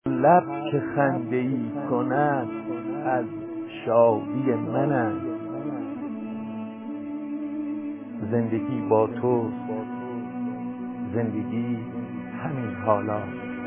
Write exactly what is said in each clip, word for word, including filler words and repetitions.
لب که خنده ای کند از شادی من است. زندگی با تو، زندگی همین حالا.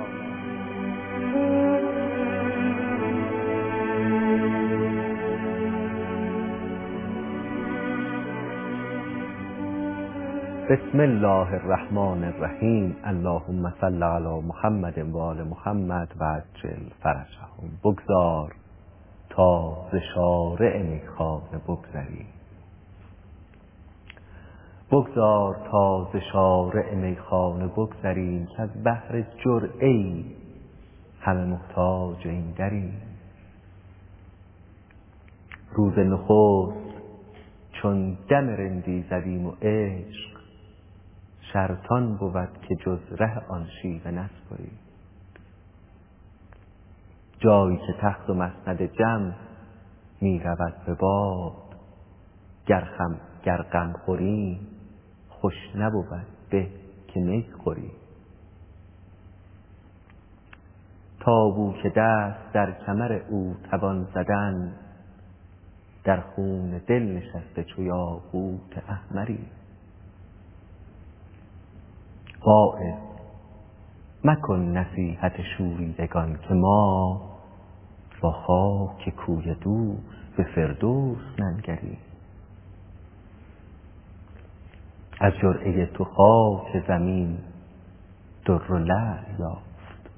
بسم الله الرحمن الرحیم. اللهم صل علی محمد و آل محمد و عجل فرجهم. بگذار تا ز شارع میخانه بگذری، بگذار تا ز شارع میخانه بگذریم، که از بحر جرعه‌ای همه محتاج این دری. روز نخست چون دم رندی زدیم و عشق، شرطان بود که جز ره آن شیوه نسپری. جایی که تخت و مسند جم می رود به باد، گر خم گر غم خوری خوش نبود به که می خوری. تابو که دست در کمر او توان زدن، در خون دل نشسته چو یاقوت احمری. واعظ مکن نصیحت شوریدگان، که ما با خاک کوی دوست به فردوس ننگریم. از جرعه تو خاک زمین در و لعل یافت،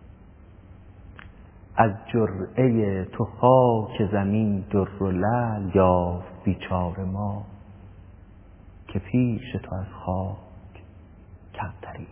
از جرعه تو خاک زمین در و لعل یافت بیچاره ما، که پیش تو از خاک کمتری.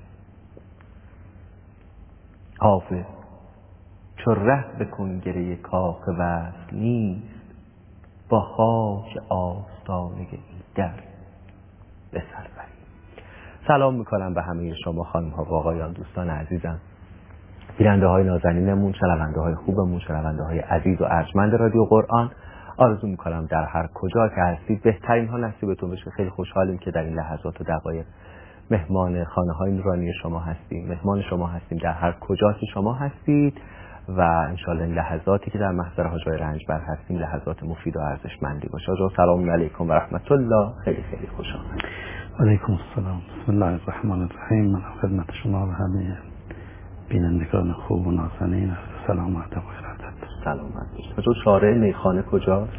حافظ چو ره بکن گره کاخ وصل نیست، با خاک آستانه این در به سر بری. سلام میکنم به همه شما خانم ها و آقایان، دوستان عزیزم، بیننده های نازنینمون، شنونده های خوبمون، شنونده های عزیز و ارجمند رادیو قرآن. آرزو میکنم در هر کجا که هستید بهترین ها نصیبتون بشه. خیلی خوشحالیم که در این لحظات و دقایق مهمان خانه های نورانی شما هستیم، مهمان شما هستیم در هر کجا که شما هستید، و انشالله این لحظاتی که در محضر حاج آقای رنجبر هستیم لحظات مفید و ارزشمندی باشه. حاج سلام علیکم و رحمت الله. خیلی خیلی خوش آمدید. علیکم السلام. بسم الله الرحمن الرحیم. من خدمت شما و همه بینندگان خوب و نازنین سلامت و ارادت. سلامت باشید. حاج شارع میخانه کجاست؟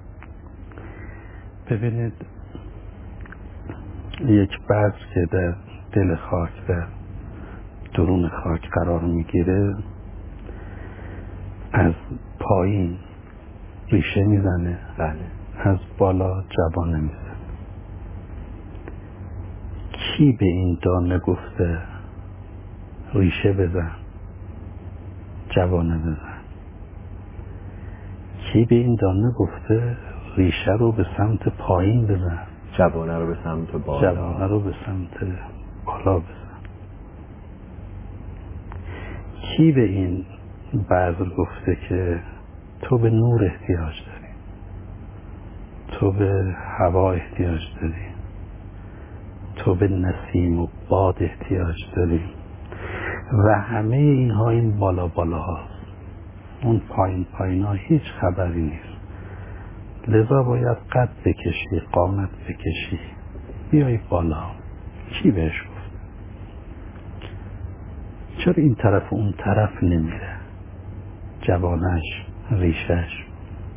ببینید، یک بذر که در دل خاک، در درون خاک قرار میگیره، از پایین ریشه میزنه، بله. از بالا جوانه میزنه. کی به این دانه گفته ریشه بزن جوانه بزن؟ کی به این دانه گفته ریشه رو به سمت پایین بزن، جوانه رو به سمت بالا جوانه رو به سمت بالا بزن؟ کی به این بذر گفته که تو به نور احتیاج داری، تو به هوا احتیاج داری، تو به نسیم و باد احتیاج داری؟ و همه اینها این بالا بالا هاست، اون پایین پایین ها هیچ خبری نیست. لذا باید قد بکشی، قامت بکشی، بیای بالا. کی بهش گفت؟ چرا این طرف و اون طرف نمیره؟ جوانش، ریشش.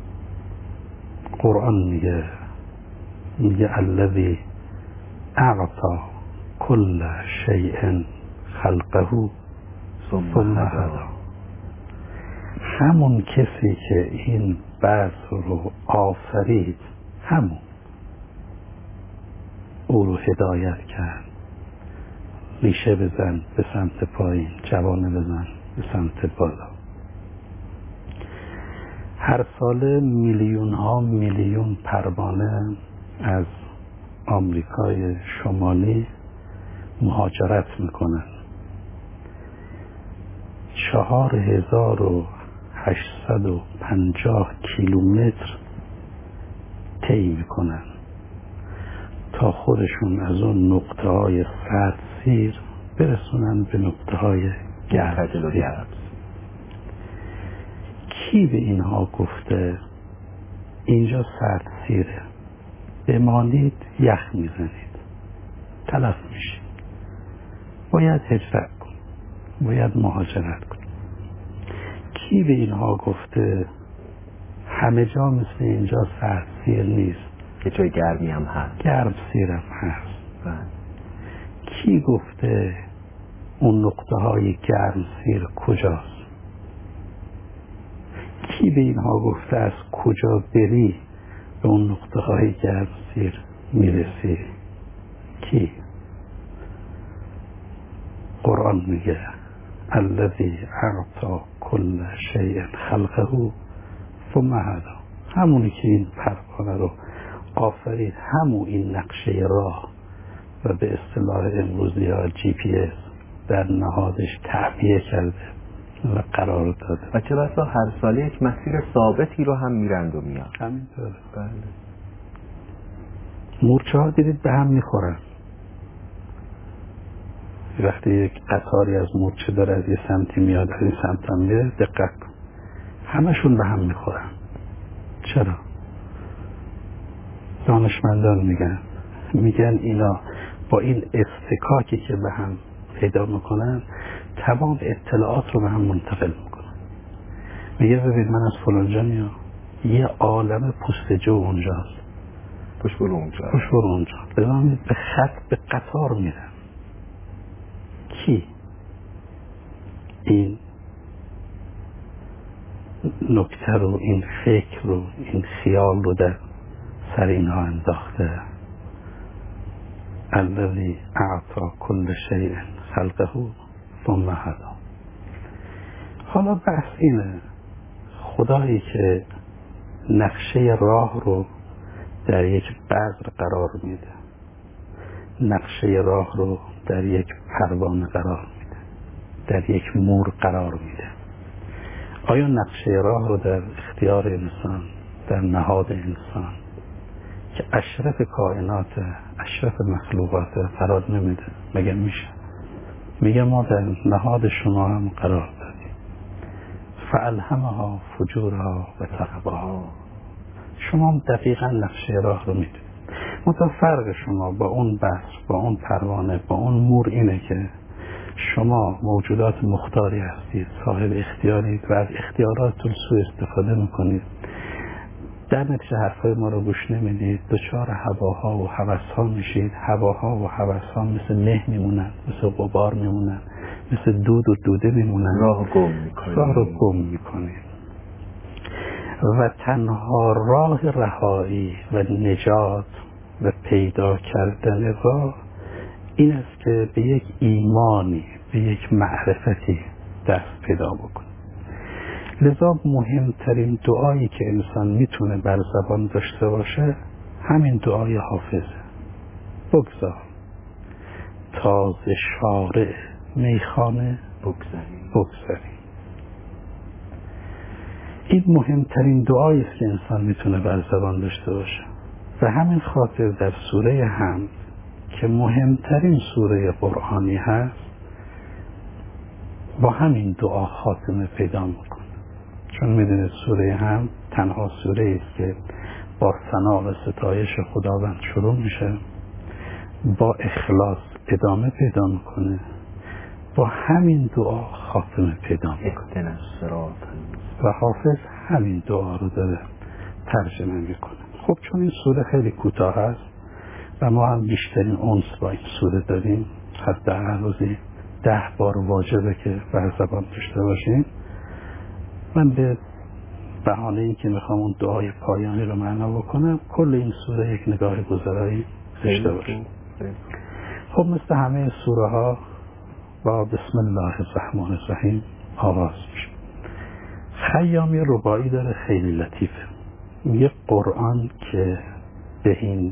قرآن میگه میگه الذی اعطا کل شیء خلقه ثم هدی. همون کسی که این بذر رو آفرید، همون او رو هدایت کرد. ریشه بزن به سمت پایین، جوانه بزن به سمت بالا. هر ساله میلیون ها میلیون پروانه از آمریکای شمالی مهاجرت میکنن. چهار هزار و هشتصد و پنجاه کیلومتر طی میکنن تا خودشون از اون نقطه های سرد سیر برسونن به نقطه های گرم. کی به اینها گفته اینجا سرد سیره، بمانید یخ میزنید، تلف میشید، باید هجرت کن، باید مهاجرت کن. کی به اینها گفته همه جا مثل اینجا سرد سیر نیست، که جای گرمی هم هست، گرم سیرم هست؟ بله. کی گفته اون نقطه های گرم سیر کجاست؟ کی به اینها گفته از کجا بری به اون نقطه های گرم سیر میرسی؟ کی؟ قرآن میگه الذی اعطی کل شیء خلقه ثم هدی. همونی که این پروانه رو آفرید، همون این نقشه راه و به اصطلاح امروزی ها جی پی اس در نهادش تعبیه کرده و قرار داده. و چه بسا هر ساله یک مسیر ثابتی رو هم میرند و میان. همینطوره. بله. مورچه ها دیدید به هم میخورن. وقتی یک قطاری از مورچه داره از یه سمتی میاد از این سمت هم میره، دقت کن همشون به هم میخورن. چرا؟ دانشمندان میگن میگن اینا با این اصطکاکی که به هم پیدا میکنن تمام اطلاعات رو به هم منتقل میکنن. میگه ببین من از فلانجا میام، یه عالم پوستجو اونجاست، پشت برو اونجا پشت برو اونجا، بزنم به خط به قطار میرن. کی این نکته رو، این فکر رو، این خیال رو در سر اینها انداخته؟ الذی اعطی کل شیء خلقه ثم هدی. حالا بحث اینه خدایی که نقشه راه رو در یک بذر قرار میده، نقشه راه رو در یک پروانه قرار میده، در یک مور قرار میده. آیا نقشه راه رو در اختیار انسان، در نهاد انسان که اشرف کائنات، اشرف مخلوقات قرار نمیده؟ مگه میشه؟ میگه ما در نهاد شما هم قرار دادیم. فالهمها فجورها و تقواها. شما هم دقیقا نقشه راه رو میدید. مثلا فرق شما با اون بذر، با اون پروانه، با اون مور اینه که شما موجودات مختاری هستید، صاحب اختیارید و از اختیاراتتون سوء استفاده میکنید. در نتیجه حرفای ما رو گوش نمیدید، دچار هواها و هوسها میشید. هواها و هوسها مثل مه میمونن، مثل غبار میمونن، مثل دود و دوده میمونن، راه گم میکنید. راه رو گم میکنید. و تنها راه رهایی و نجات و پیدا کردن راه این است که به یک ایمانی، به یک معرفتی دست پیدا بکنید. لذا مهمترین دعایی که انسان میتونه بر زبان داشته باشه همین دعای حافظه. بگذار تازه شارع میخانه بگذاریم بگذاریم. این مهمترین دعایی است که انسان میتونه بر زبان داشته باشه. و همین خاطر در سوره حمد که مهمترین سوره قرآنی هست با همین دعا خاتمه پیدا میکنه. چون میدونید سوره حمد تنها سوره است که با ثنا و ستایش خداوند شروع میشه، با اخلاص ادامه پیدا میکنه، با همین دعا خاتمه پیدا میکنه و حافظ همین دعا رو داره ترجمه میکنه. خب چون این سوره خیلی کوتاه است و ما هم بیشترین انس با این سوره داریم، حتی روزی ده بار واجبه که بر زبان داشته باشیم، من به بهانه این که میخوام اون دعای پایانی رو معنا بکنم کل این سوره یک نگاه گذرایی داشته باشیم. خب مثل همه سوره ها با بسم الله الرحمن الرحیم آغاز میشه. خیامی رباعی داره خیلی لطیفه. میگه قرآن که به این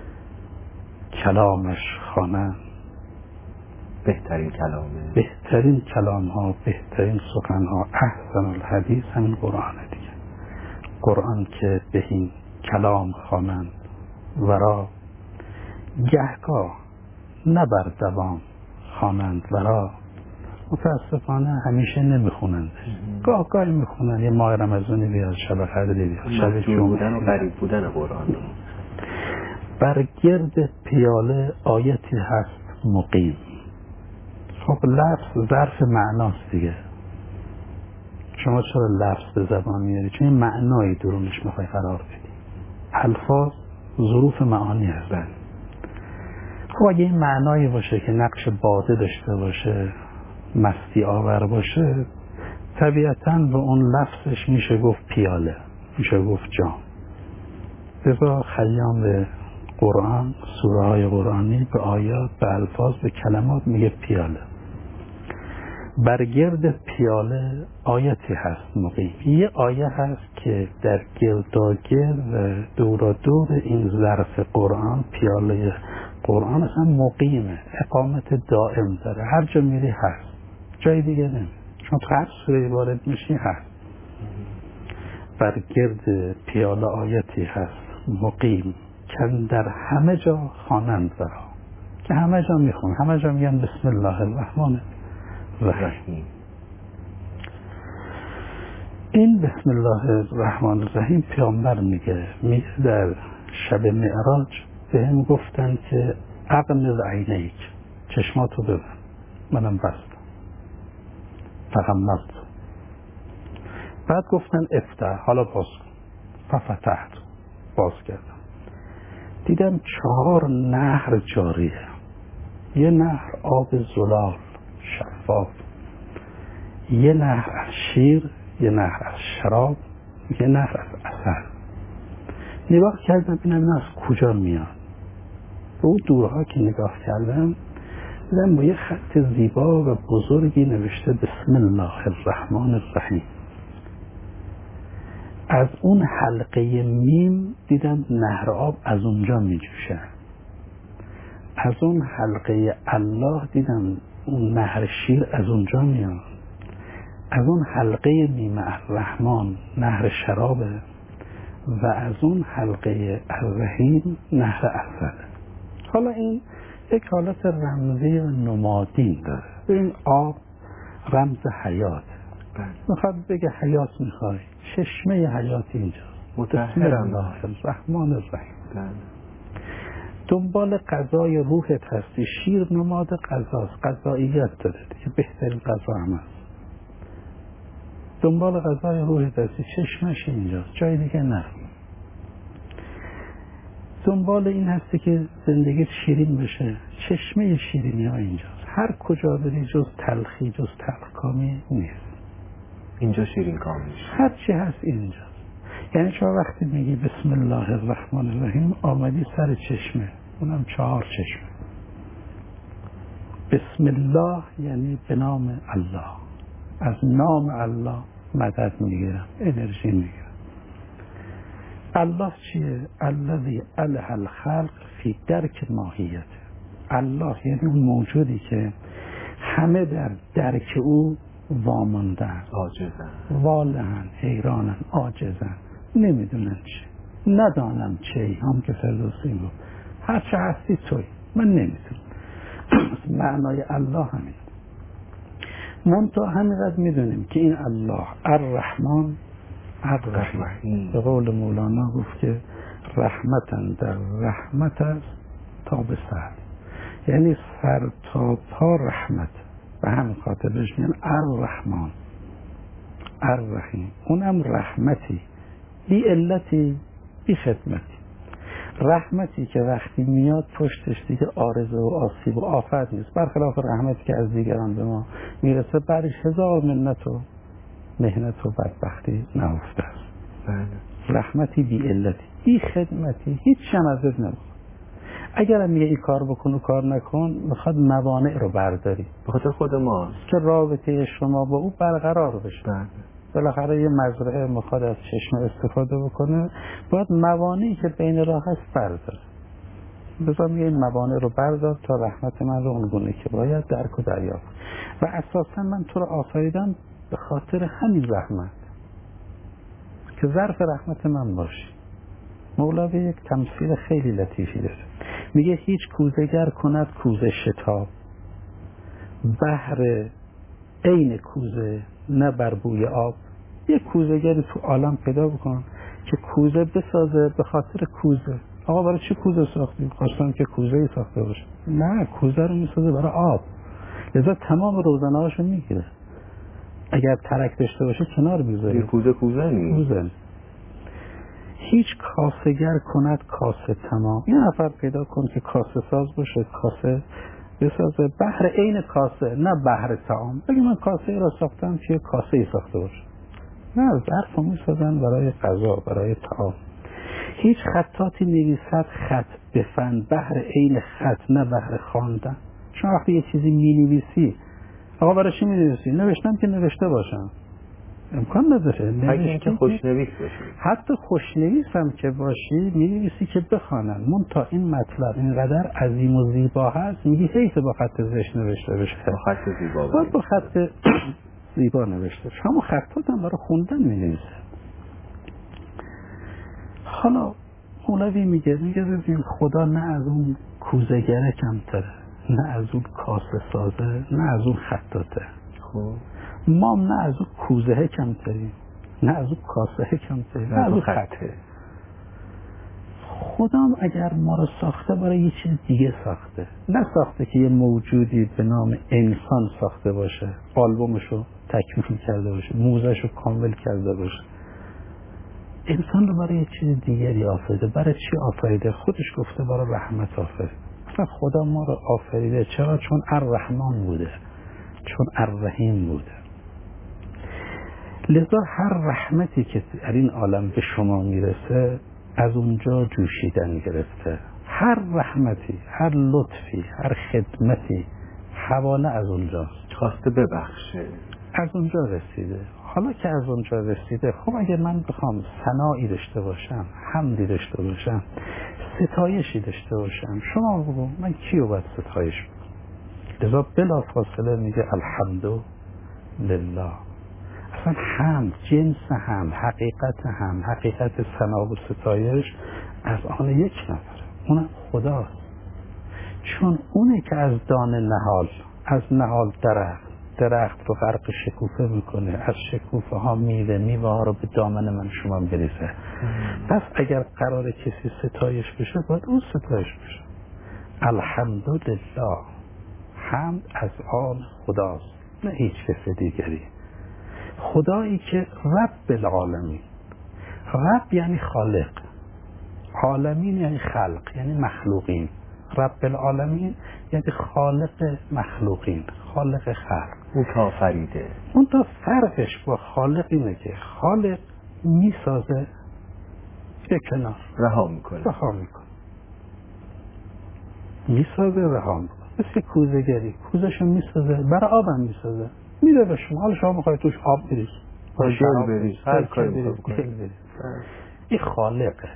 کلامش خوانند، بهترین کلامه، بهترین کلام ها، بهترین سخن ها، احسن الحدیث همین قرآن دیگه. قرآن که به این کلام خوانند ورا، گهگاه نه بر دوام خوانند ورا، متاسفانه همیشه نمیخونندش. گاه گاهی میخونن، یه ماه رمضانی بیاد، شب قدری بیاد، شب جمعه بودن و بیاد. غریب بودن قرآن. بر گرد پیاله آیتی هست مقیم. خب لفظ ظرف معناست دیگه. شما چرا لفظ به زبان میاری؟ چون این معنایی درونش میخوای قرار بدی. الفاظ ظروف معانی هست. خب اگه این معنایی باشه که نقش باده داشته باشه، مستی آور باشه، طبیعتاً به اون لفظش میشه گفت پیاله، میشه گفت جام. لذا خیام به قرآن، سوره های قرآنی به آیات، به الفاظ، به کلمات میگه پیاله. برگرد پیاله آیتی هست مقیم. یه آیه هست که در گرداگرد و دورا دور این ظرف قرآن، پیاله قرآن اصلا مقیمه، اقامت دائم داره، هر جا میری هست، جای دیگه نمی، چون تو هر سوره وارد میشی هست. برگرد پیاله آیتی هست مقیم که در همه جا خوانند برا، که همه جا میخون، همه جا میگن بسم الله الرحمن الرحیم. این بسم الله الرحمن الرحیم پیامبر میگه میگه در شب معراج به هم گفتن که اغمض عینیک، چشماتو ببند. منم بستم، فغمضت. بعد گفتن افتح، حالا باز کن. ففتحت، باز کردم. دیدم چهار نهر جاریه. یه نهر آب زلال شفاف، یه نهر از شیر، یه نهر از شراب، یه نهر از عسل. نگاه کردم ببینم این از کجا میاد. به اون دورها که نگاه کردم دیدم با یه خط زیبا و بزرگی نوشته بسم الله الرحمن الرحیم. از اون حلقه میم دیدم نهر آب از اونجا می جوشه. از اون حلقه الله دیدم اون نهر شیر از اونجا میاد. از اون حلقه میم الرحمن نهر شرابه و از اون حلقه الرحیم نهر عسل. حالا این یک حالت رمزی و نمادین داره. این آب رمز حیات، میخواد بگه حیات میخوای، چشمه حیات اینجاست. بسم الله الرحمن الرحیم. دنبال غذای روحت هستی. شیر نماد غذاست، غذاییت داره دیگه، بهترین غذا هم هست. دنبال غذای روحت هستی، چشمش اینجاست، جای دیگه نه. دنبال این هستی که زندگیت شیرین بشه، چشمه شیرینی ها اینجاست. هر کجا بری جز تلخی، جز تلخکامی نیست. اینجا شیرین کامی میشه. هر چی هست اینجاست. یعنی شما وقتی میگی بسم الله الرحمن الرحیم آمدی سر چشمه، اونم چهار چشمه. بسم الله یعنی به نام الله، از نام الله مدد میگیرم، انرژی میگیرم. الله چیه؟ الذی اله الخلق فی درک ماهیت. الله یعنی اون موجودی که همه در درک او واماندن، عاجزن، والهن، حیرانن، عاجزن، نمیدونن چه، ندانم چه، هم که فردوسی گفت هر چه هستی توی، من نمیدونم. معنای الله همین. منتها همینقدر میدونیم که این الله الرحمن الرحیم، به قول مولانا گفت که رحمتن در رحمت است تا به سر، یعنی سر تا پا رحمت. به همین خاطر بهش میگن الرحمن الرحیم. اونم رحمتی بی علتی بی خدمتی. رحمتی که وقتی میاد پشتش دیگه عارضه و آسیب و آفت نیست، برخلاف رحمتی که از دیگران به ما میرسه بعدش هزار منت و مهنت و بدبختی نهفته است. رحمتی بی علتی بی خدمتی، هیچ شم ازت نمیخواد. اگر میگه این کار بکن و کار نکن، میخواد موانع رو برداری، به خاطر خود ما که رابطه شما با او برقرار بشه. بالاخره یه مزرعه میخواد از چشمه استفاده بکنه، باید موانعی که بین راه هست برداره. بذار میگه این موانع رو بردار تا رحمت من رو اونگونه که باید درک و دریافت. و اساسا من تو رو آفریدم به خاطر همین رحمت، که ظرف رحمت من باشی. مولوی یک تمثیل خیلی لطیفی داره، میگه هیچ کوزه‌گر کند کوزه شتاب، بحر عین کوزه نه بر بوی آب. یه کوزه‌گری تو عالم پیدا بکن که کوزه بسازه به خاطر کوزه. آقا برای چی کوزه ساختی؟ خواستم که کوزه‌ای ساخته باشه. نه، کوزه رو میسازه برای آب. لذا تمام روزنه‌هاشو میگیره. اگر ترک داشته باشه کنار میذاره. کوزه کوزه نیست. کوزه. هیچ کاسه‌گر کند کاسه تمام. یه نفر پیدا کن که کاسه ساز باشه، کاسه بسازه بهر عین کاسه، نه بهر طعام. بگی من کاسه را ساختم که کاسه ای ساخته باشه. نه، ظرف رو میسازن برای غذا، برای طعام. هیچ خطاتی نویسد خط به فن بهر عین خط، نه بهر خواندن. شما وقتی یه چیزی مینویسی، آقا برای چی مینویسی؟ نوشتم که نوشته باشم. امکان نداره. نوشتی که خوشنویس باشی. حتی خوشنویس هم که باشی مینویسی که بخوانن. من تا این مطلب اینقدر عظیم و زیبا هست، میگی حیف با خط زشت نوشته بشه. با خط زیبا باید با خط زیبا نوشته بشه. همون خطات هم برای خوندن مینویسه. حالا مولوی میگه میگه ببین خدا نه از اون کوزه‌گره کمتره، نه از اون کاسه سازه، نه از اون خطاته. خب ما نه از اون کوزه کمتریم، نه از اون کاسه کمتریم، نه از اون خطه. خدا اگر ما رو ساخته برای یه چیز دیگه ساخته، نه ساخته که یه موجودی به نام انسان ساخته باشه، آلبومشو تکمیل کرده باشه، موزهشو کامل کرده باشه. انسان رو برای یه چیز دیگری آفریده. برای چی آفریده؟ خودش گفته برای رحمت آفریده. اصلا خدا ما رو آفریده چرا؟ چون الرحمن بوده، چون الرحیم بوده. لذا هر رحمتی که در این عالم به شما میرسه از اونجا جوشیدن گرفته. هر رحمتی، هر لطفی، هر خدمتی حواله از اونجاست. خواسته ببخشه، از اونجا رسیده. حالا که از اونجا رسیده، خب اگر من بخوام ثنایی داشته باشم، حمدی داشته باشم، ستایشی داشته باشم، شما بگو من کیو باید ستایش بکنم؟ لذا بلا فاصله میگه الحمد لله. اصلا حمد، جنس حمد، حقیقت حمد، حقیقت ثنا و ستایش از آن یک نفره، اونم خداست. چون اونه که از دانه نهال، از نهال درخت، درخت رو غرق شکوفه میکنه، از شکوفه ها میوه، میوه ها رو به دامن من شما بریزه. پس اگر قرار کسی ستایش بشه باید اون ستایش بشه. الحمدلله، حمد از آن خداست، نه هیچ کس دیگری. خدایی که رب العالمین، رب یعنی خالق، عالمین یعنی خلق، یعنی مخلوقین. رب العالمین یعنی خالق مخلوقین، خالق خلق. اون که آفریده. اون تا فرقش با خالق اینه که خالق میسازه به کنار رها میکنه، رها میکنه میسازه رها میکنه. مثل کوزه‌گری، کوزه‌شو میسازه، برای آبم میسازه، میده به شما. حالا شما بخواید توش آب بریز، گل بریز، هر کاری بکنید. این خالقه.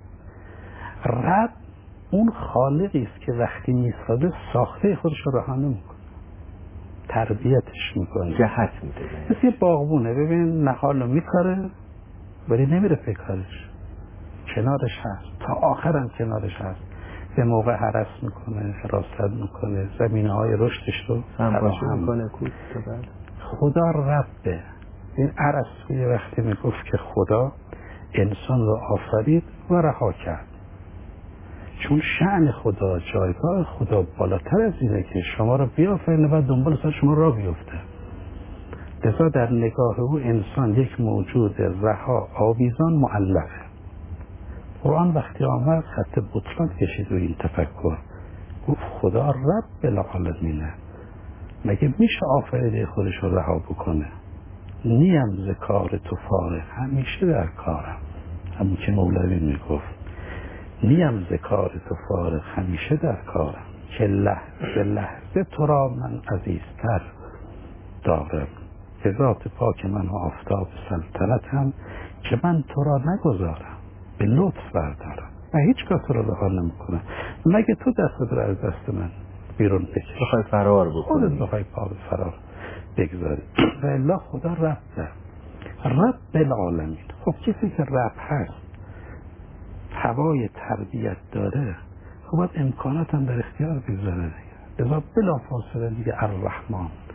رب اون خالقی است که وقتی میسازه ساخته خودش رو رها نمیکنه، تربیتش میکنه، جهت میده. مثل یه باغبونه، ببین نهالو میکاره ولی نمیره پیکارش، کنارش هست، تا آخرم کنارش هست، به موقع حرس میکنه، حراست میکنه، زمینه های رشدش رو فراهم میکنه. خدا ربه. این ارسطویی وقتی میگفت که خدا انسان رو آفرید و رها کرد، چون شأن خدا، جایگاه خدا بالاتر از اینه که شما رو بیافرینه و دنبال سر شما را بیفته. لذا در نگاه او انسان یک موجود رها، آویزان، مؤلفه. قرآن وقتی آمد خط بطلان کشید و این تفکر گفت خدا رب العالمینه. مگه میشه آفریده خودش رو رها بکنه؟ نیم ز کار تو فارغ، همیشه در کارم. همون که مولوی میگفت نیم ز کار تو فارغ، همیشه در کارم، که لحظه لحظه تو را من عزیزتر دارم. به ذات پاک من و آفتاب سلطنتم، که من تو را نگذارم، به لطف بردارم و هیچ کار تو را رها نمیکنم مگه تو دست رو از دست من بیرون بکش، بخوای فرار بکنی، خودت بخوای پا به فرار بگذاری. و الا خدا رب ده، رب العالمین. خب کسی که رب هست، هوای تربیت داره، خب باید امکانات هم در اختیار بگذاره دیگه. لذا بلا فاصله دیگه الرحمن،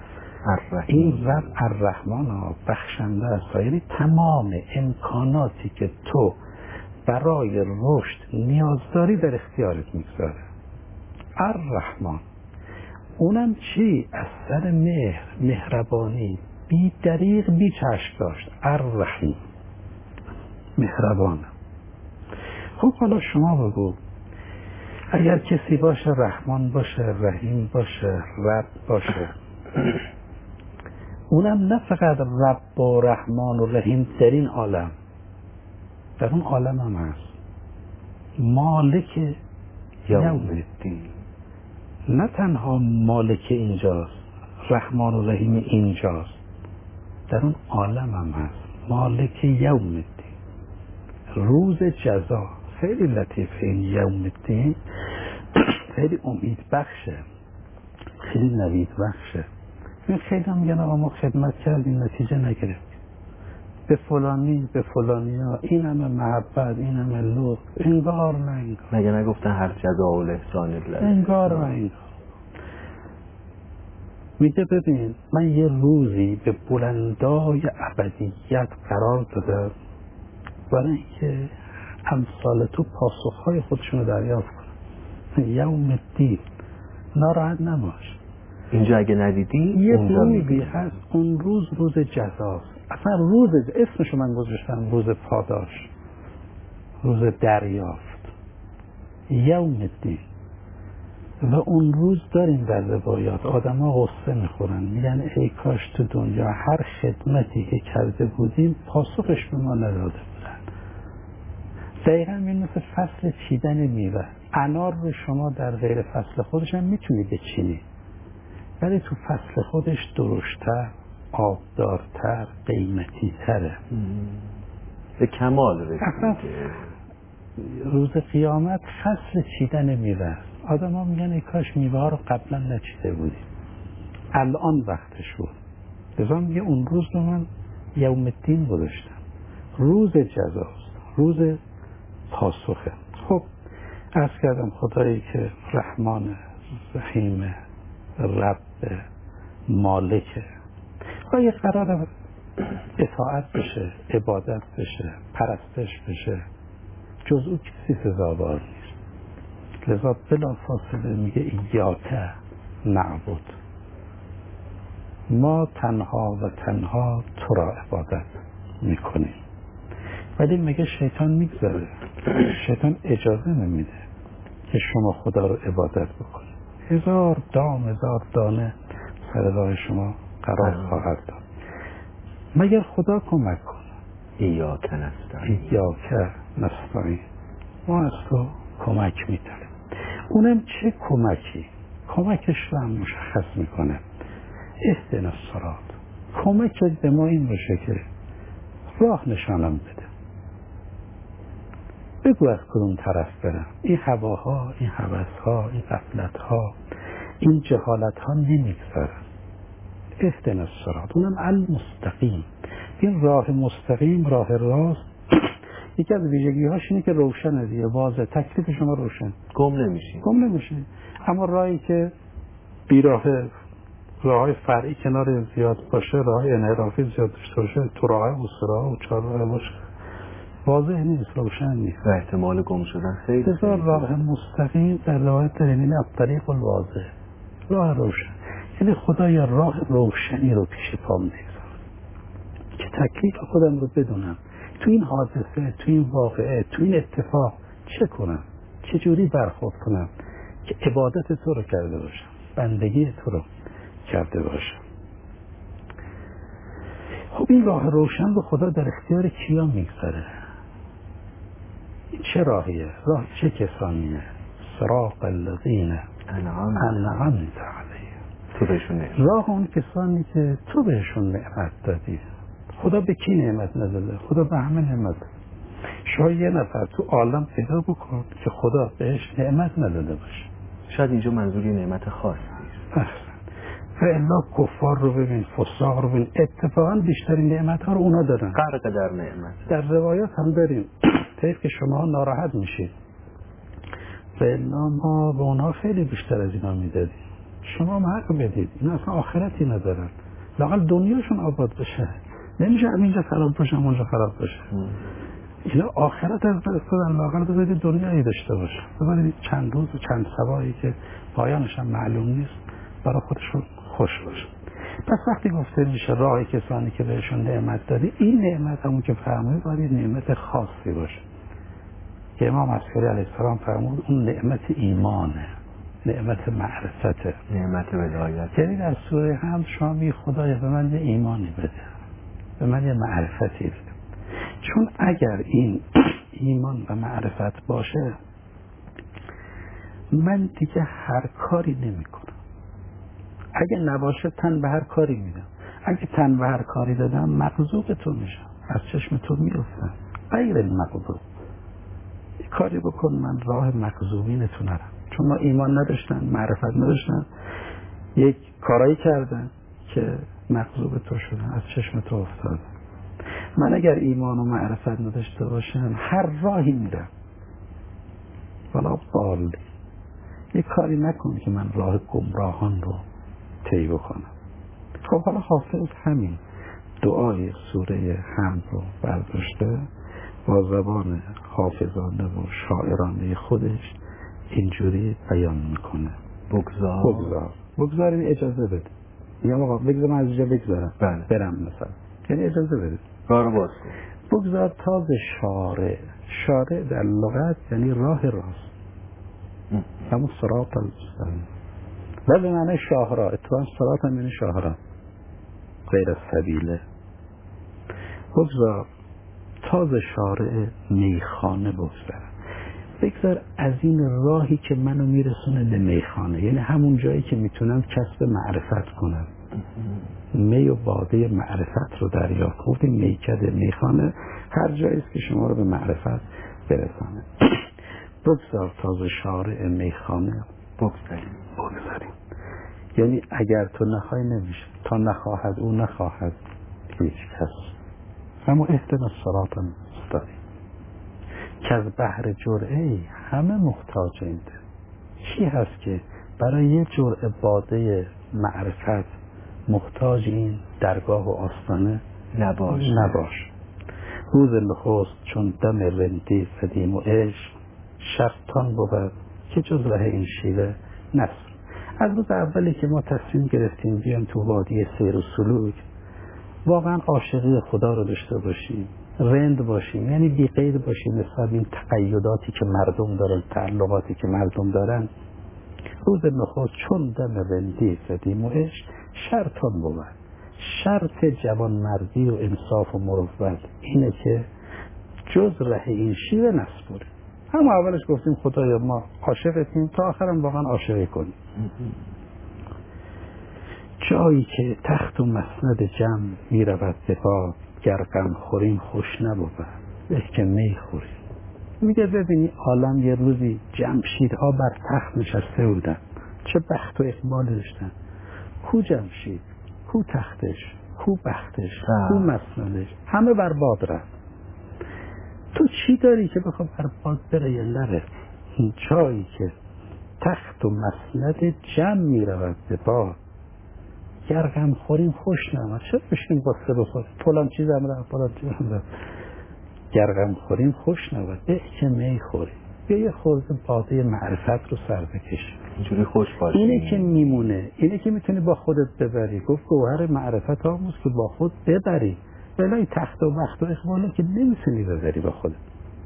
این رب الرحمن ها بخشنده است. یعنی تمام امکاناتی که تو برای رشد نیاز داری در اختیارت میگذاره. الرحمن اونم چی؟ از سر مهر، مهربانی، بی دریغ بی چشم داشت. الرحیم مهربان. خب حالا شما بگو اگر کسی باشه رحمان باشه، رحیم باشه، رب باشه، اونم نه فقط رب و رحمان و رحیم در این عالم، در اون عالم هم هست مالک یوم الدین. نه تنها مالک اینجاست، رحمان و رحیم اینجاست، در اون عالم هم هست مالک یوم الدین، روز جزا. خیلی لطیفه این یوم الدین، خیلی امید بخشه، خیلی نوید بخشه. خیلی هم میگن آقا ما خدمت کردیم نتیجه نگرفتیم، به فلانی به فلانی ها این همه محبت، این همه لطف، انگار نه انگار. مگه نگفتن هر جزا و الاحسان الله، انگار نه انگار. میگه ببین من یه روزی به بلندای ابدیت قرار دادم برای اینکه امثال تو پاسخهای خودشونو دریافت کنن. یوم الدین، ناراحت نباش. اینجا اگه ندیدی یه روزی هست، اون روز روز جزاست. اصلا روز اسمشو من گذاشتم روز پاداش، روز دریافت، یوم الدین. و اون روز داریم در روایات آدم ها غصه میخورن، میگن ای کاش تو دنیا هر خدمتی که کرده بودیم پاسخش به ما نداده بودن. دقیقا این مثل فصل چیدن میوه. انار رو شما در غیر فصل خودش هم میتونی بچینی، ولی تو فصل خودش درشتر، آبدارتر، قیمتی تره، به کمال رسید. روز قیامت فصل چیدن میوه است. آدم ها میگن ای کاش میوه ها رو قبلا نچیده بودیم، الان وقتش بود. لذا میگه اون روز رو من یوم الدین گذاشتم، روز جزاست، روز پاسخه. خب عرض کردم خدایی که رحمان، رحیم، رب، مالکه، خواهی قرار اطاعت بشه، عبادت بشه، پرستش بشه، جز او کسی سزاوار نیست. لذا بلا فاصله میگه ایاک نعبد، ما تنها و تنها تو را عبادت میکنیم. ولی میگه شیطان میگذاره، شیطان اجازه نمیده که شما خدا رو عبادت بکنید. هزار دام هزار دانه سر راه شما قرار خواهد داد مگر خدا کمک کنه. ایاک نستعین، ایاک نستعین، ما از تو کمک میتونیم. اونم چه کمکی؟ کمکش رو هم مشخص میکنه. اهدنا الصراط، کمک به ما این باشه که راه نشانم بده، بگو از کدوم طرف برم. این هواها، این هوسها، این غفلتها، این جهالتها نمیگذارن. اهدنا الصراط، اونم المستقیم. این راه مستقیم، راه راست، یکی از ویژگی هاش اینه که روشنه دیگه، واضح، تکلیف شما روشن، گم نمیشین گم نمیشین. اما راهی که بیراه، راه فرعی کنار زیاد باشه، راه انحرافی زیاد داشته باشه، تو راه و سراه و چهار راه باشه، واضح نیست، روشن نیست و احتمال گم شدن خیلی. بذار راه مستقیم در روایت داریم الطریق الواضح، راه روشن. یعنی خدایا راه روشنی رو پیش پام بگذار که تکلیف خودم رو بدونم، تو این حادثه، تو این واقعه، تو این اتفاق چه کنم، چه جوری برخورد کنم که عبادت تو رو کرده باشم، بندگی تو رو کرده باشم. خب این راه روشن رو خدا در اختیار کیا میگذاره؟ چه راهیه؟ راه چه کسانیه؟ صراط الذین انعمت علیهم، تو بهشون نعمت. راه اون کسانی که تو بهشون نعمت دادی. خدا به کی نعمت نداده؟ خدا به همه نعمت داده. شما یه نفر تو عالم پیدا بکن که خدا بهش نعمت نداده باشه. شاید اینجا منظوری نعمت خاص نیست. و الا کفار رو ببین، فساق رو ببین، اتفاقا بیشترین نعمت ها رو اونا دارن، غرق در نعمت. در روایات هم داریم طیف که شما ناراحت میشید، و الا ما به اونها خیلی بیشتر از اینا میدادیم، شما هم حق بدید، اینا اصلا آخرتی ندارن. لااقل دنیاشون آباد بشه. نمیشه اینجا خراب باشه اونجا خراب باشه. اینا آخرت از دست دادن، لااقل بذارید دنیایی داشته باشه، بذارید چند روز و چند شبایی که پایانش هم معلوم نیست برای خودشون خوش باشه. پس وقتی گفته میشه راه کسانی که بهشون نعمت دادی، این نعمت همون که فرمودید باید نعمت خاصی باشه که امام عسکری علیه السلام فرمود اون نعمت ایمانه، نعمت معرفته، نعمت ولایت. یعنی در سوره حمد شما میگی خدایا به من یه ایمانی بده، به من یه معرفتی بده. چون اگر این ایمان و معرفت باشه من دیگه هر کاری نمی کنم. اگه نباشه تن به هر کاری میدم. اگه تن به هر کاری دادم مغضوب تو میشم، از چشم تو میافتم. غیر المغضوب یه کاری بکن من راه مغضوبین تو نرم. چون ما ایمان نداشتن، معرفت نداشتن، یک کارایی کردن که مغضوب تو شدن، از چشم تو افتادن. من اگر ایمان و معرفت نداشته باشم هر راهی میرم ولا بالی. یک کاری نکن که من راه گمراهان رو طی بکنم. خب حالا حافظ همین دعای سوره حمد رو برداشته با زبان حافظانه و شاعرانه خودش اینجوری بیان میکنه. بگذار بگذار بگذار این اجازه بده. یا آقا بگذار من از اینجا بگذارم بله. برم مثلا، یعنی اجازه بده. کارو باز کن. بگذار تاز شارع. شارع در لغت یعنی راه راست، همون صراط المستقیم و به معنی شاهراه. اتفاقا صراط هم یعنی شاهراه غیر از سبیله. بگذار تاز شارع میخانه بگذار. بگذار از این راهی که منو میرسونه به میخانه، یعنی همون جایی که میتونم کسب معرفت کنم، می و باده معرفت رو دریافت. گفتیم میکده، میخانه هر جایی است که شما رو به معرفت برسانه. بگذار تاز شارع میخانه بگذاریم بگذاریم یعنی اگر تو نخوای نمیشه، تا نخواهد او نخواهد هیچ کس. اما اهدنا الصراط المستقیم که از بحر جرعه همه محتاج اینده. چی هست که برای یه جرعه باده معرفت محتاج این درگاه و آستانه نباش نباش. روز نخست چون دم رندی قدیم و عشق، شرطان بود که جز ره این شیوه نصر. از روز اولی که ما تصمیم گرفتیم بیایم تو وادی سیر و سلوک، واقعا عاشقی خدا رو داشته باشیم، رند باشیم، یعنی بی قید باشیم نسبت این تقیداتی که مردم دارن، تعلقاتی که مردم دارن. روز نخست چون دم رندی قدیم و عشق، شرطان بود. شرط جوانمردی و انصاف و مروت اینه که جز ره این شیوه نسپره. هم اولش گفتیم خدایا ما عاشقتیم، تا آخرم واقعا عاشقی کنیم. جایی که تخت و مسند جمع می رود به باد، گر غم خوریم خوش نبود به که می خوریم. میگه ببینی عالم یه روزی جمشیدها بر تخت نشسته بودن، چه بخت و اقبال داشتن. کو جمشید، کو تختش، کو بختش، کو مسندش، همه بر باد رفت. تو چی داری که بخواه بر باد بره یا نره؟ این جایی که تخت و مسند جمع می رود به باد، گر غم خوریم خوش نمد. چرا بشیم قصه بخوریم؟ پلان چیز هم رفت، پلان چیز هم رفت. گر غم خوریم خوش نمد به که می خوریم. بیا یه خورده باده معرفت رو سر بکشیم، اینجوری خوش باشیم. اینه که میمونه، اینه که میتونی با خودت ببری. گفت گوهر معرفت آموز که با خود ببری، بلای تخت و بخت و اقباله که نمیتونی ببری با خودت.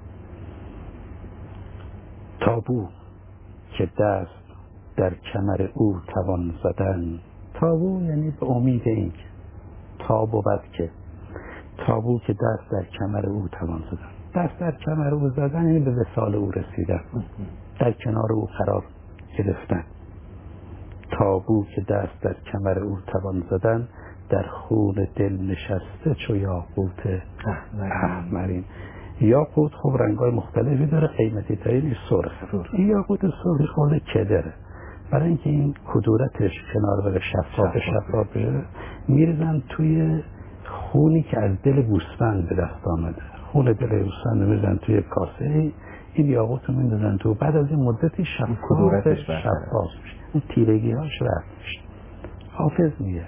تابو که دست در کمر او توان زدن. تابو یعنی به امید این که تابو بد که تابو که دست در کمر او توان زدن. دست در کمر او زدن یعنی به وصال او رسیدن، در کنار او قرار گرفتن. تابو که دست در کمر او توان زدن، در خون دل نشسته چو یاقوت احمرین. یاقوت خب رنگای مختلفی داره، قیمتی ترین سرخه. این یاقوت سرخی خورده کدره، برای اینکه این کدورتش کنار بره شفاف شفاف بشه میریزن توی خونی که از دل گوسفند به دست آمده. خون دل گوسفند میریزن توی کاسه، این یاقوت رو میندازن تو، بعد از این مدتی شفاف شفاف میشه، اون تیرگی هاش رفت میشه. حافظ میگه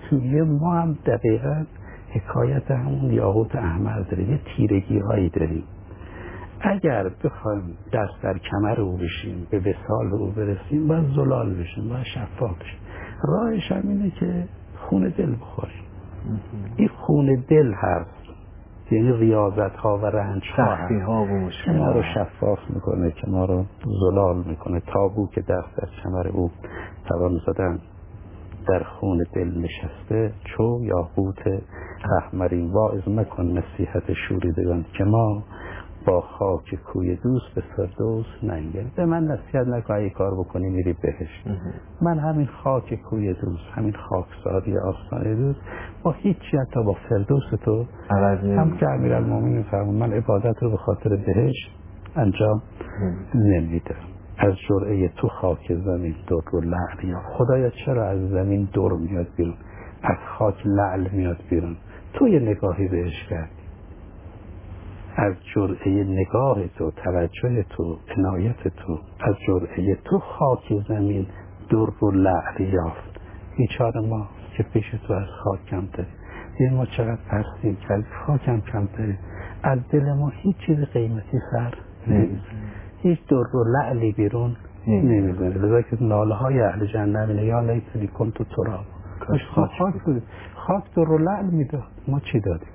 اصولیه ما هم دقیقا حکایت همون یاقوت احمر داریم، یه تیرگی هایی داریم. اگر بخوایم دست در کمر او بشیم، به وصال او برسیم، باید زلال بشیم، باید شفاف بشیم. راهش هم اینه که خون دل بخوریم. این خون دل هست، یعنی ریاضت ها و رنج ها که ما رو شفاف میکنه، که ما رو زلال میکنه. تابو که دست در کمر او توان زدن، در خون دل نشسته چو یاقوت احمرین. واعظ مکن نصیحت شوریدگان، که ما با خاک کوی دوست به فردوس ننگریم. به من نصیحت نکن اگه کار بکنی میری بهشت. من همین خاک کوی دوست، همین خاکساری آستانه دوست، با هیچی حتی با فردوس تو هم که امیرالمومنین فرمود من عبادت رو به خاطر بهشت انجام نمیدم. از جرعه تو خاک زمین در و لعل یا خدایا چرا از زمین در میاد بیرون، از خاک لعل میاد بیرون؟ تو یه نگاهی بهش کرد، از جرعه نگاه تو، توجه تو، عنایت تو، از جرعه تو خاک زمین در و لعل یافت. بیچاره ما که پیش تو از خاک کم داریم. دیگه ما چقدر پرستیم که از خاک هم کم داریم. از دل ما هیچ چیز قیمتی سر نمیزنه، هیچ در و لعلی بیرون نمیزنه. لذا که ناله های اهل جهنم اینه یا لیتنی کنت تراب، کاش خاک بودیم. خاک در و لعل میداد، ما چی دادیم؟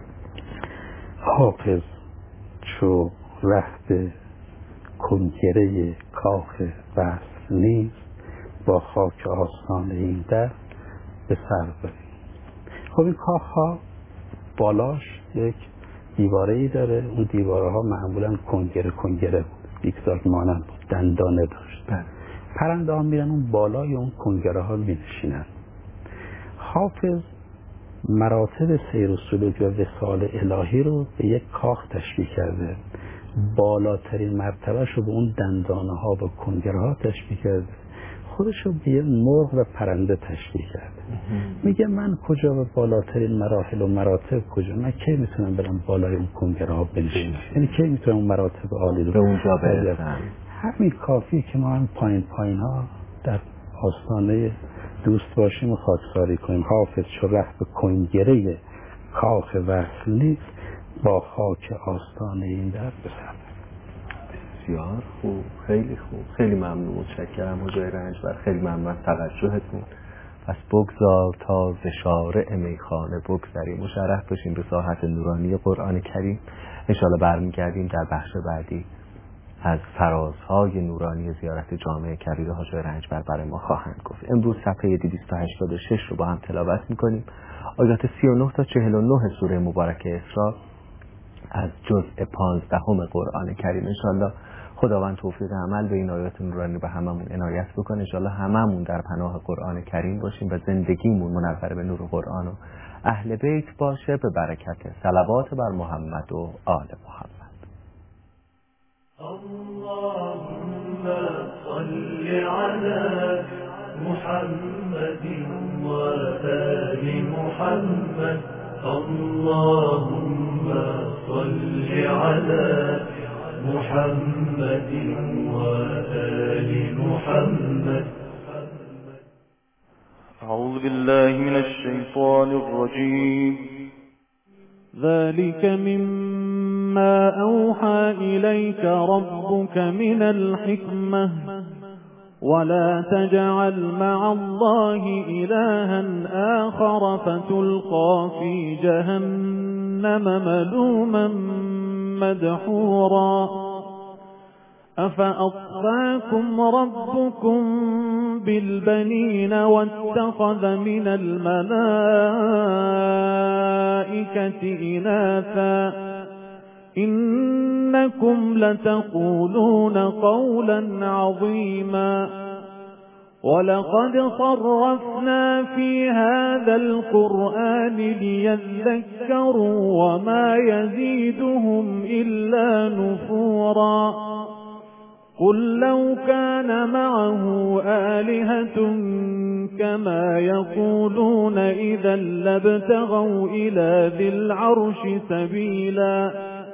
حافظ چو ره به کنگره کاخ وصل نیست، با خاک آستان این در به سر بریم. خب این کاخ ها بالاش یک دیواره ای داره، اون دیواره ها معمولا کنگره کنگره بود، دیکزاگ مانند بود، دندانه داشت. پرنده ها میرن اون بالای اون کنگره ها می نشینن. حافظ مراتب سیر و سلوک و وصال الهی رو به یک کاخ تشبیه کرده، بالاترین مرتبهش رو به اون دندانه ها و کنگره ها تشبیه کرده، خودش رو به یه مرغ و پرنده تشبیه کرده. میگه من کجا به بالاترین مراحل و مراتب کجا؟ من کی میتونم برم بالای اون کنگره ها بنشینم؟ یعنی کی میتونم اون مراتب عالی رو به اونجا برسم؟ همین کافیه که ما هم پایین پایین ها در آستانه دوست باشیم و خاکساری کنیم. حافظ چو ره به کنگره کاخ وصل نیست، با خاک آستانه این در بسر. بسیار خوب، خیلی خوب، خیلی ممنون، متشکرم حجای رنجبر، خیلی ممنون از توجهتون. پس بگذار تا ز شارع میخانه بگذریم، مشرف بشیم به ساحت نورانی قرآن کریم. انشاءالله برمیگردیم در بخش بعدی از فرازهای نورانی زیارت جامع کبیر حجای رنجبر برای ما خواهند گفت. امروز صفحه دویست و هشتاد و شش رو با هم تلاوت میکنیم، آیات سی و نه تا چهل و نه سوره مبارک اسراء از جزء پانزدهم قرآن کریم. انشاءالله خداوند توفیق عمل به این آیات نورانی به هممون عنایت بکنه. انشاءالله هممون در پناه قرآن کریم باشیم و زندگیمون منور به نور قرآن و اهل بیت باشه، به برکت صلوات بر محمد و آل محمد. اللهم صل على محمد وآل محمد. اللهم صل على محمد وآل محمد. أعوذ بالله من الشيطان الرجيم. ذلك مما أوحى إليك ربك من الحكمة ولا تجعل مع الله إلها آخر فتلقى في جهنم ملوما مدحورا. أفأصفاكم ربكم بالبنين واتخذ من الملائكة إناثا إنكم لتقولون قولا عظيما. ولقد صرفنا في هذا القرآن ليذكروا وما يزيدهم إلا نفورا. قل لو كان معه آلهة كما يقولون إذا لابتغوا إلى ذي العرش سبيلا.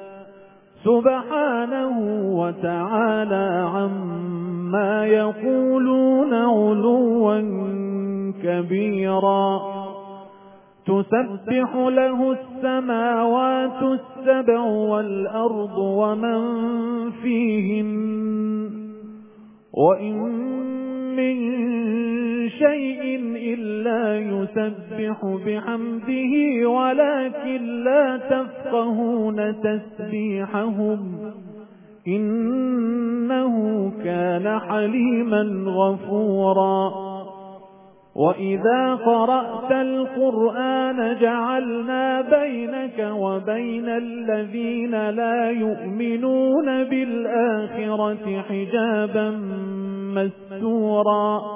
سبحانه وتعالى عما يقولون علوا كبيرا. تسبح له السماوات السبع والأرض ومن فيهن وإن من شيء إلا يسبح بحمده ولكن لا تفقهون تسبيحهم إنه كان حليما غفورا وإذا قرأت القرآن جعلنا بينك وبين الذين لا يؤمنون بالآخرة حجابا مستورا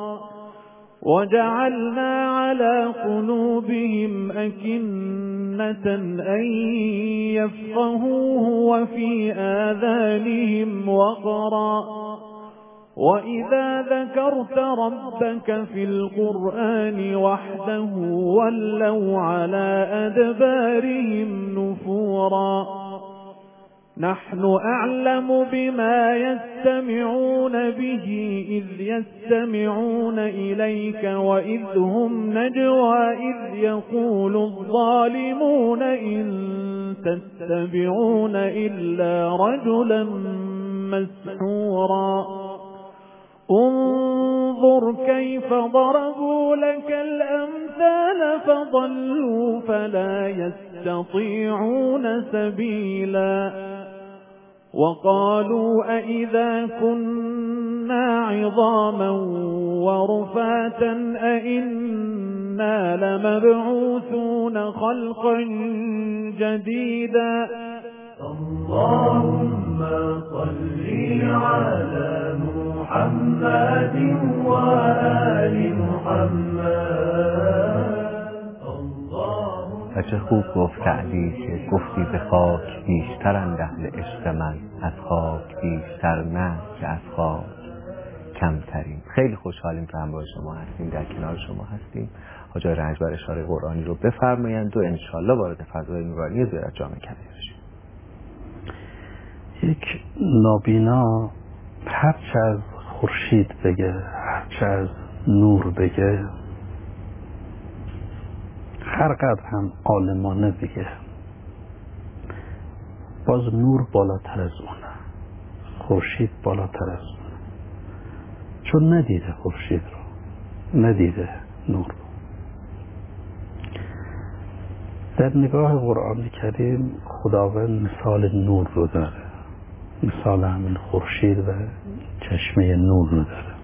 وجعلنا على قلوبهم أكنة أن يفقهوه وفي آذانهم وقرا وإذا ذكرت ربك في القرآن وحده ولوا على أدبارهم نفورا نحن أعلم بما يستمعون به إذ يستمعون إليك وإذ هم نجوى إذ يقول الظالمون إن تتبعون إلا رجلا مسحورا انظر كيف ضربوا لك الأمثال فضلوا فلا يستطيعون سبيلا وقالوا أئذا كنا عظاما ورفاتا أئنا لمبعوثون خلقا جديدا اللهم صل على محمد وآل محمد. و چه خوب گفت سعدی که گفتی به خاک بیشترند اهل عشق من، از خاک بیشتر نه که از خاک کمترین. خیلی خوشحالیم که همراه شما هستیم، در کنار شما هستیم. حاج رنجبر اشاره قرآنی رو بفرمایند و انشالله وارد فضای نورانی زیارت جامع کبیر بشیم. یک نابینا هرچه از خورشید بگه، هرچه از نور بگه، هر قدر هم عالمانه بگه، باز نور بالاتر از اونه، خورشید بالاتر از اونه، چون ندیده خورشید رو، ندیده نور رو. در نگاه قرآن کریم خداوند مثال نور رو داره، مثال همین خورشید و چشمه نور رو داره.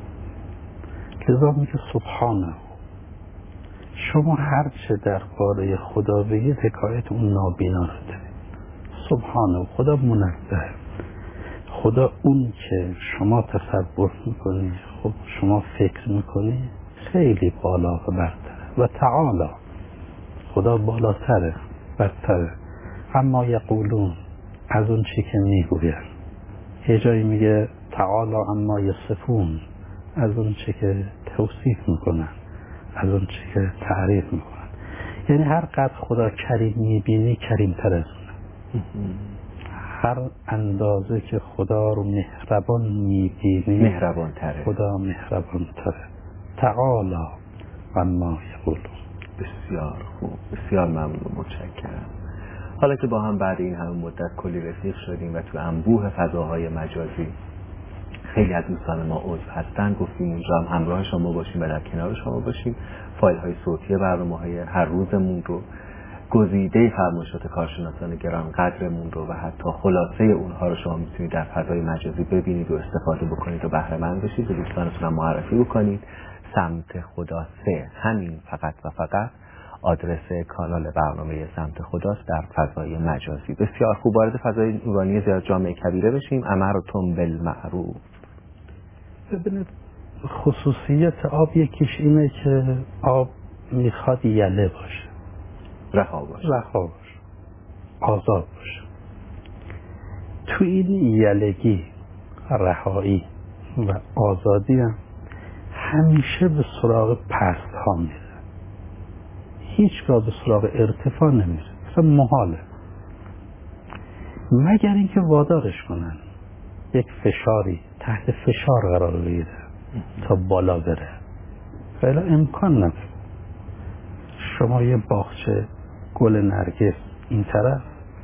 لذا میگه سبحانه، شما هر چه درباره خدا بگید حکایت اون نابینا رو دارید. سبحانه، خدا منزه، خدا اون که شما تصور میکنی، خب شما فکر میکنی خیلی بالا و برتره. و تعالی، خدا بالاتره، برتره. اما یقولون، از اون چی که میگوید. یه جایی میگه تعالی اما یصفون، از اون چی که توصیف میکنن، از اون چی که تعریف میکنن. یعنی هر قدر خدا کریم میبینی کریم تر از اونه. هر اندازه که خدا رو مهربان میبینی مهربان تره، خدا مهربان تره. تعالی اما یقولون. بسیار خوب، بسیار ممنون و متشکرم. حالا که با هم بعد این همه مدت کلی رفیق شدیم و تو انبوه فضاهای مجازی خیلی از دوستان ما عضو هستن، گفتیم اونجا هم همراه شما باشیم و در کنار شما باشیم. فایل های صوتی برنامه‌های هر روزمون رو، گزیده فرمایشات کارشناسان گران قدرمون رو و حتی خلاصه اونها رو شما میتونید در فضای مجازی ببینید و استفاده بکنید و بهره مند بشید. به دوستانتون هم معرفی بکنید. سمت خدا سه، همین فقط و فقط آدرس کانال برنامه سمت خداست در فضای مجازی. بسیار خوب، وارد فضای نورانی زیارت جامع کبیره بشیم. امرتم بالمعروف. ببینید خصوصیت آب یکیش اینه که آب میخواد یله باشه، رها باشه، رها باشه، آزاد باشه. تو این یلگی، رهایی و آزادی هم همیشه به سراغ پست ها میره، هیچگاه به سراغ ارتفاع نمیره. اصلا محاله، مگر اینکه وادارش کنن، یک فشاری تحت فشار قرار بگیره تا بالا بره، ولی امکان نداره. شما یه باغچه گل نرگس این طرف،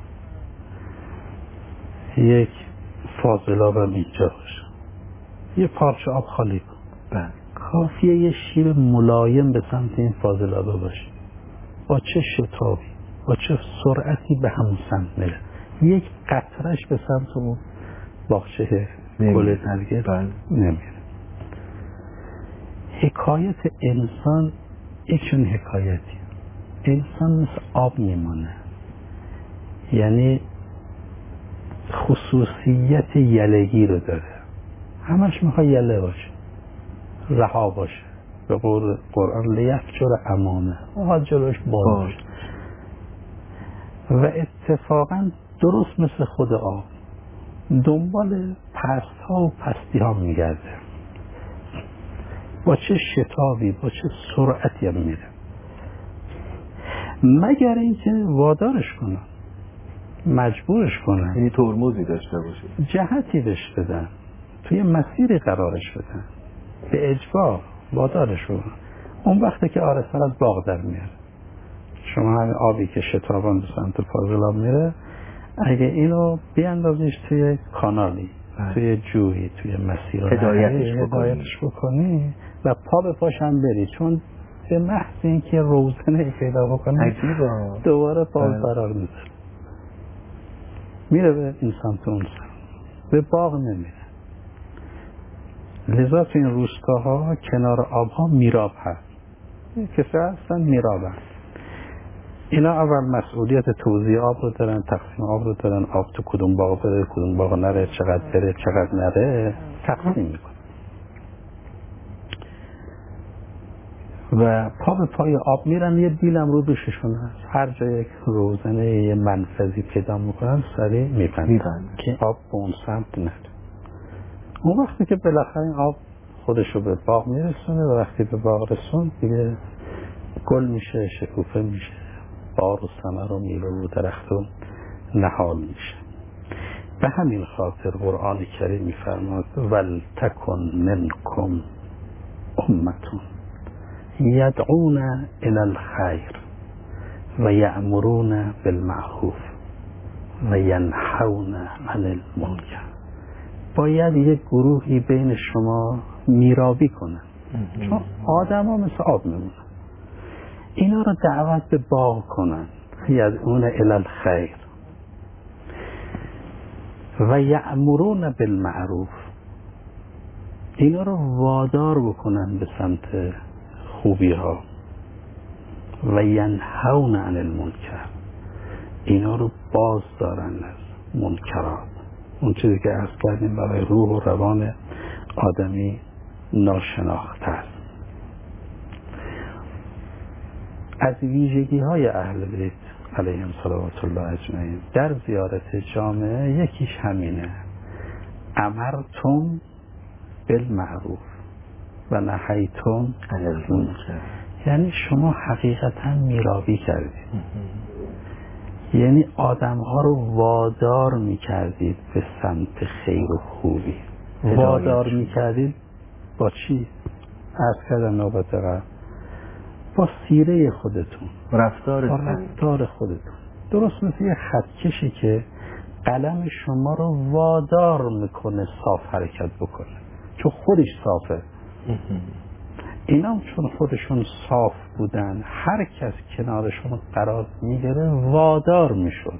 یک فاضلاب هم اینجا باشه، یه پارچه آب خالی کن. بله. کافیه یه شیر ملایم به سمت این فاضلابه باشه، با چه شتابی با چه سرعتی به همون سمت میره، یک قطرش به سمت اون باغچه گل نرگس نمیره. حکایت انسان یک چون حکایتی، انسان مثل آب میمانه، یعنی خصوصیت یلگی رو داره، همش میخواد یله باشه، رها باشه، به قول قرآن لیفجر امامه، آقا جلوش باز باشه. و اتفاقا درست مثل خود آب دنبال پست ها و پستی ها میگرده، با چه شتابی با چه سرعتی هم میره، مگر اینکه وادارش کنن، مجبورش کنن، یعنی ترمزی داشته باشه، جهتی بهش بدن، توی مسیری قرارش بدن، به اجبار وادارش کنن. اون وقتی که آرستر از باغ در میاره، شما همین آبی که شتابان به سمت فاضلاب میره، اگه اینو بیاندازیش توی کانالی، اه. توی جویی، توی مسیر هدایتش بکنی. بکنی و پا به پاشم بری، چون به محض اینکه روزنه پیدا بکنه عجیبه دوباره پا قرار میذاره، میره به این سمت اون سمت، به باغ نمیره. لذا تو این روستاها کنار آبها میراب هست، کسی هستن میراب هست، اینا اول مسئولیت توزیع آب رو دارن، تقسیم آب رو دارن، آب تو کدوم باغ بره کدوم باغ نره، چقدر بره چقدر نره تقسیم میکنن و پا به پای آب میرن، یه بیلم رو دوششون هست، هر جا یک روزنه یه منفذی پیدا میکنن سریع میبندن که آب به اون سمت نره. اون وقتی که بالاخره این آب خودشو به باغ میرسونه و وقتی به باغ رسون دیگه گل میشه، شکوفه میشه، بار و ثمر و میوه و درخت و نهال میشه. به همین خاطر قرآن کریم میفرماد ولتکن منکم امتون یدعون الی الخیر و یأمرون بالمعروف و ینهون عن المنکر. باید یک گروهی بین شما میرابی کنن، چون آدم ها مثل آب میمونن، اینا رو دعوت به باغ کنن، یدعون الی الخیر و یأمرون بالمعروف، اینا رو وادار بکنن به سمت خوبی ها و ینهون عن المنکر، اینا رو باز دارن از منکرات، اون چیزی که عرض کردیم برای روح و روان آدمی ناشناخته است. از ویژگی های اهل بیت علیهم صلوات الله اجمعین در زیارت جامعه یکیش همینه، امرتم بالمعروف و نهیتم عن المنکر، یعنی شما حقیقتا میرابی کردید، یعنی آدم ها رو وادار میکردید به سمت خیر و خوبی. وادار میکردید با چی؟ عرض کردم نوبت قبل، با سیره خودتون، رفتار با رفتار خودتون، درست مثل یه خطکشی که قلم شما رو وادار میکنه صاف حرکت بکنه، چون خودش صافه. اینا چون خودشون صاف بودن، هر کس کنارشون قرار میگیره وادار میشد.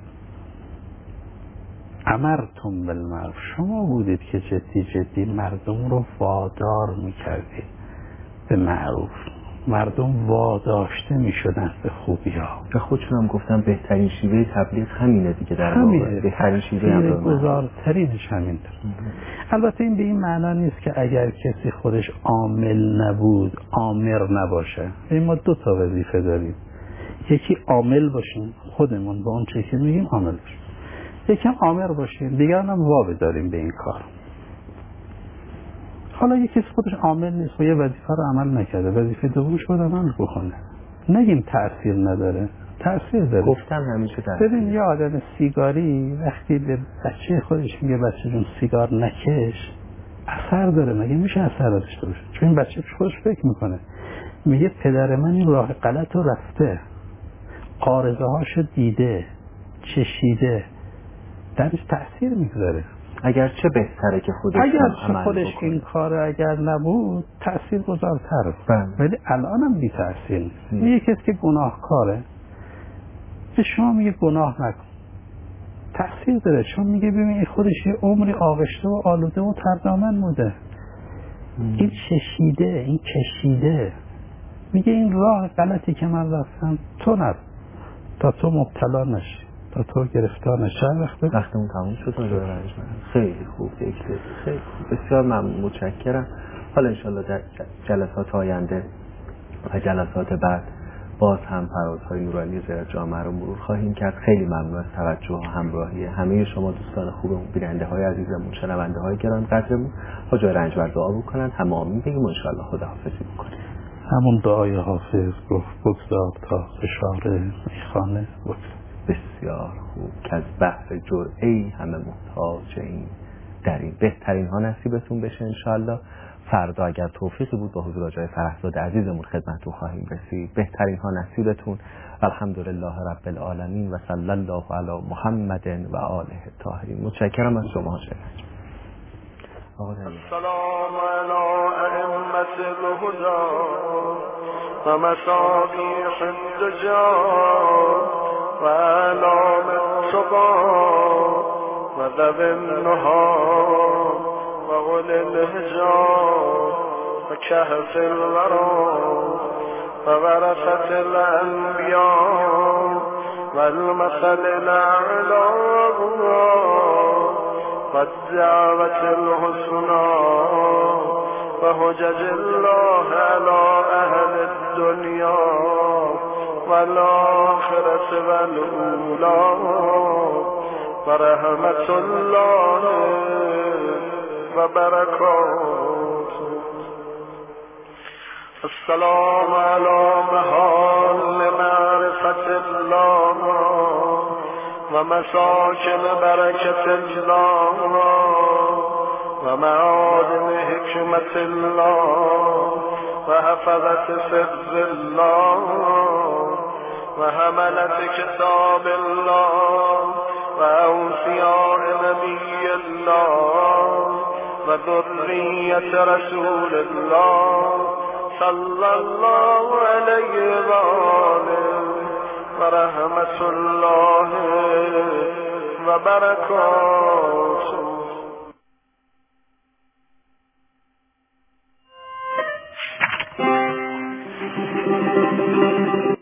امرتم بالمعروف، شما بودید که جدی جدی مردم رو وادار میکردید به معروف، مردم واداشته میشدن به خوبی ها. به خودشون هم گفتم بهترین شیوه تبلیغ همینه دیگه، در واقع بهترین شیوه هم گزارترینش همین. البته این به این معنا نیست که اگر کسی خودش عامل نبود عامر نباشه. این ما دو تا وظیفه داریم، یکی عامل باشیم خودمون با اون چیزی که میگیم عامل باشیم، یکی عامر باشیم دیگران هم وا بداریم به این کار. حالا یکی خودش عامل نیست و یه وظیفه رو عمل نکرده، وظیفه دومش باید عمل بکنه، نگیم تأثیر نداره، تأثیر داره. گفتم همیشه تأثیر. ببین یه آدم سیگاری وقتی به بچه خودش میگه بچه جون سیگار نکش، اثر داره، مگه میشه اثر داشته باشه؟ چون این بچه خودش فکر میکنه میگه پدر من این راه غلط رو رفته، عارضه هاشو دیده، چشیده، درش تأثیر میگذاره. اگر چه بهتره که خودش اگر چه عمل خودش بکنه. این کاره اگر نبود تأثیر گذارتر، ولی الان هم بی تأثیر نیست. یه کسی که گناهکاره به شما میگه گناه نکن، تأثیر داره، چون میگه ببین خودش یه عمری آغشته و آلوده و تردامن بوده. این چشیده، این کشیده، میگه این راه غلطی که من رفتم تو نرو تا تو مبتلا نشی، تا تو گرفتار نشی. وقتی وقتمون تموم شد اونجا برنج خیلی خوب دیگه، خیلی بسیار ممنون، متشکرم. حالا انشالله در جلسات آینده و جلسات بعد باز هم فرازهای نورانی زیارت جامعه رو مرور خواهیم کرد. خیلی ممنون از توجه و همراهی همه شما دوستان خوبمون، بیننده های عزیزمون، شنونده های گران قدرمون. حاجی رنجبر دعا بکنن، همه آمین بگیم و انشالله خداحافظی بکنیم. همون دعای حافظ گفت بگذار تا فشار میخانه بگذار. بسیار خوب، که از بحر جرعه‌ای همه محتاج این در این بهترین ها نصیبتون بشه انشالله. فردا اگر توفیقی بود با حضور آقای فرحزاد عزیزمون خدمتتون خواهیم رسید. بهترین ها نصیبتون. الحمدلله رب العالمین و صلی الله علی محمد و آله الطاهرین. متشکرم از شما. السلام علی ائمة الهدى و مصابیح الدجى و اعلام التقى و ذوی النهى و غل الهجا و کهف الورى و ورثة الانبیاء و المثل الاعلی والدعوة الحسنى وحجج الله على أهل الدنيا والآخرة والأولى ورحمة الله وبركاته. السلام على محال معرفة الله و مساکن برکت الله و معادن حکمت الله و حفظت سر الله و حملت کتاب الله و اوصیاء نبی الله و ذریت رسول الله صلی الله علیه و آله و رحمت الله و برکاته.